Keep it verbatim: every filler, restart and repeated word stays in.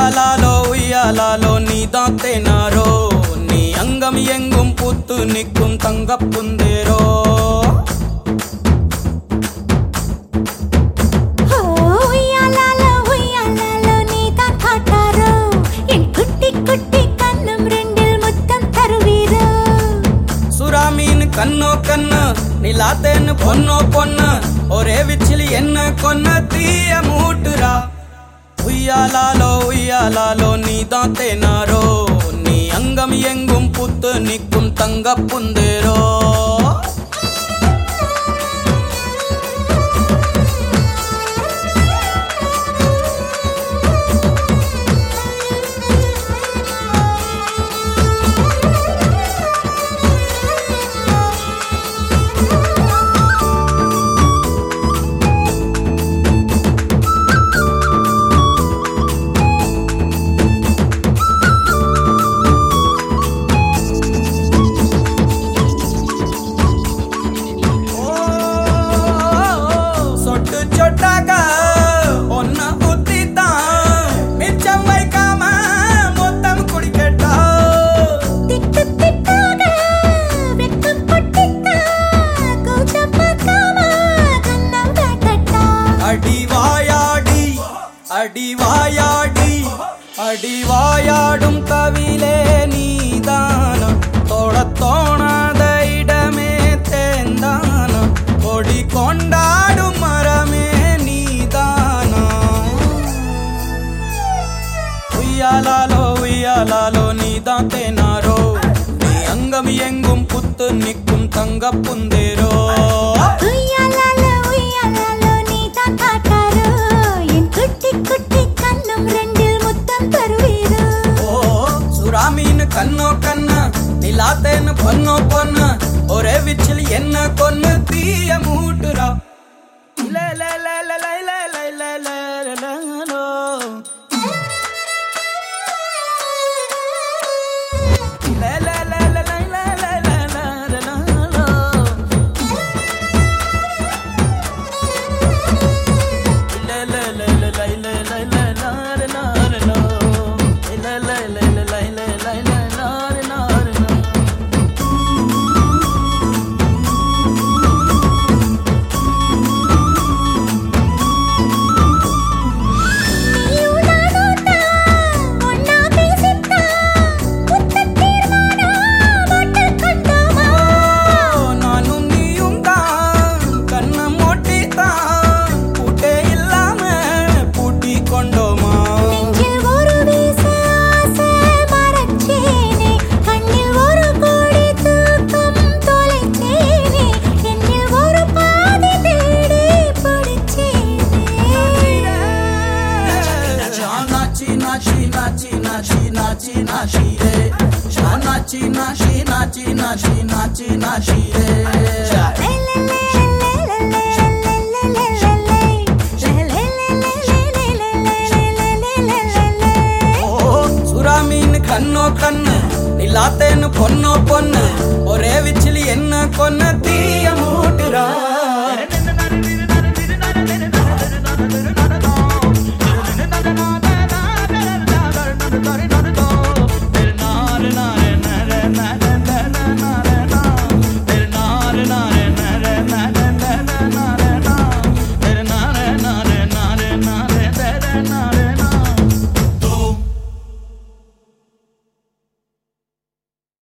உய்யாலாலோ உய்யாலாலோ நீதான் தேனாரோ, நீ அங்கம் எங்கும் பூத்து நிற்கும் தங்கப் புந்தேரோ. சுறாமீன் கண்ணோ கண்ணு நிலாத்தேன்னு பொண்ணோ பொண்ணு, ஒரே விச்சிலி என்ன கொன்ன தீய மூட்டுரா. உய்யாலாலோ உய்யாலாலோ நீதான் தேனாரோ, நீ அங்கம் எங்கும் பூத்து நிற்கும் தங்கப் புந்தேரோ. அடிவாயாடி அடிவாயாடும் கவிலே நீதானா, தோழத் தோணாத இடமே தேந்தானா, கொடி கொண்டாடும் மரமே நீதானா. உய்யாலாலோ உய்யாலாலோ நீதான் தேனாரோ, நீ அங்கம் எங்கும் புத்து நிற்கும் தங்கப் புந்தேரோ. சுறாமீன் கண்ணோ கண்ணு நிலாத்தேன்னு பொண்ணோ பொண்ணு, ஒரே விச்சில் என்ன கொன்னு தீய மூட்டுரா. Nachi nachi re, nachi nachi nachi nachi nachi nachi re. சுறாமீன் கண்ணோ கண்ணு நிலாத்தேன்னு பொண்ணோ பொண்ணு, ஒரே விச்சிலி என்ன கொன்ன தீய மூட்டுரா.